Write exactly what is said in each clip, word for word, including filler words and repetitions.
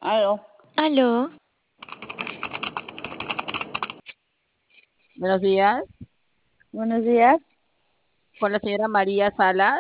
Aló, Aló, Buenos días, buenos días. con la señora María Salas.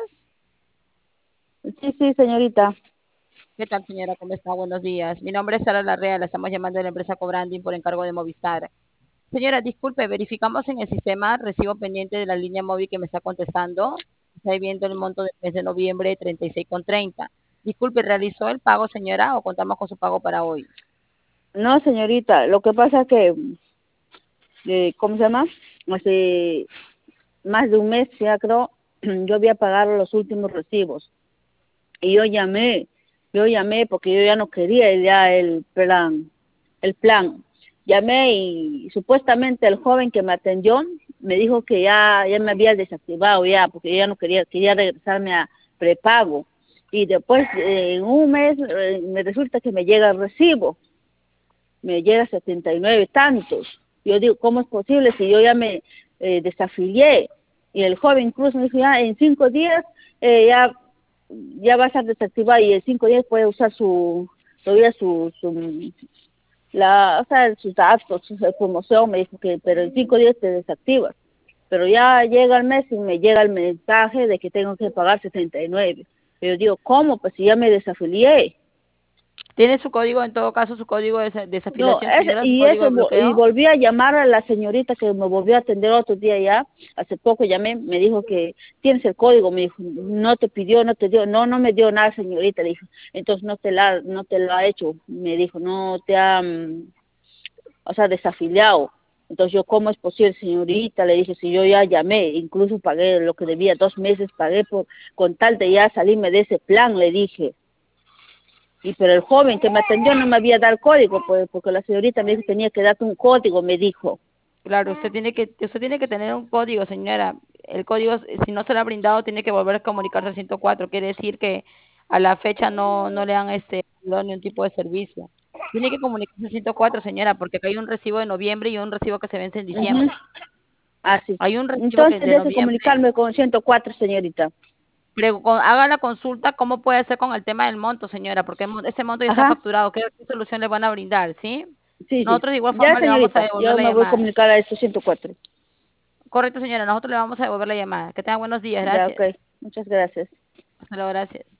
Sí, sí, señorita. ¿Qué tal, señora? ¿Cómo está? Buenos días. Mi nombre es Sara Larrea, la estamos llamando de la empresa Cobranding por encargo de Movistar. Señora, disculpe, verificamos en el sistema, recibo pendiente de la línea móvil que me está contestando. Está viendo el monto del mes de noviembre, treinta y seis con treinta. Disculpe, ¿realizó el pago, señora, o contamos con su pago para hoy? No, señorita, lo que pasa es que, eh, ¿cómo se llama? Hace más de un mes, ya creo, yo había pagado los últimos recibos. Y yo llamé, yo llamé porque yo ya no quería ya el plan, el plan. Llamé y supuestamente el joven que me atendió me dijo que ya, ya me había desactivado ya, porque yo ya no quería, quería regresarme a prepago. Y después, eh, en un mes, eh, me resulta que me llega el recibo, me llega setenta y nueve tantos. Yo digo, ¿cómo es posible si yo ya me eh, desafilié? Y el joven incluso me dijo, ya en cinco días eh, ya, ya va a estar desactivado y en cinco días puede usar su, todavía su, su la, o sea, sus datos, su promoción, me dijo que, pero en cinco días te desactivas. Pero ya llega el mes y me llega el mensaje de que tengo que pagar setenta y nueve. Yo digo, ¿cómo? Pues si ya me desafilié. ¿Tiene su código, en todo caso, su código de desa- No, desafiliación, ese, señora, su y código ese, de vo- y bloqueo? volví a llamar a la señorita que me volvió a atender otro día ya, hace poco llamé, me dijo que tienes el código, me dijo, no te pidió, no te dio, no, no me dio nada señorita, dijo, entonces no te la, no te lo ha hecho, me dijo, no te ha, mm, o sea, desafiliado. Entonces yo, ¿cómo es posible, señorita? Le dije, si yo ya llamé, incluso pagué lo que debía, dos meses pagué por, con tal de ya salirme de ese plan, le dije. Y pero el joven que me atendió no me había dado el código, pues, porque la señorita me dijo que tenía que darte un código, me dijo. Claro, usted tiene que, usted tiene que tener un código, señora. El código, si no se lo ha brindado, tiene que volver a comunicarse al ciento cuatro. Quiere decir que a la fecha no, no le han este, dado ningún tipo de servicio. Tiene que comunicarse al ciento cuatro, señora, porque acá hay un recibo de noviembre y un recibo que se vence en Ujú. diciembre. Así. Hay un recibo que Entonces de deje noviembre, comunicarme con ciento cuatro, señorita. pero con- haga la consulta cómo puede ser con el tema del monto, señora, porque el mon- ese monto ya está Ajá. facturado. ¿Qué, qué solución le van a brindar, sí? Sí, sí. Nosotros de igual Ya, forma le vamos a señorita, devolver yo la me voy a llamada. comunicar a estos ciento cuatro. Correcto, señora. Nosotros le vamos a devolver la llamada. Que tenga buenos días. Ya, ok. Gracias. Muchas gracias. Hasta luego. Gracias.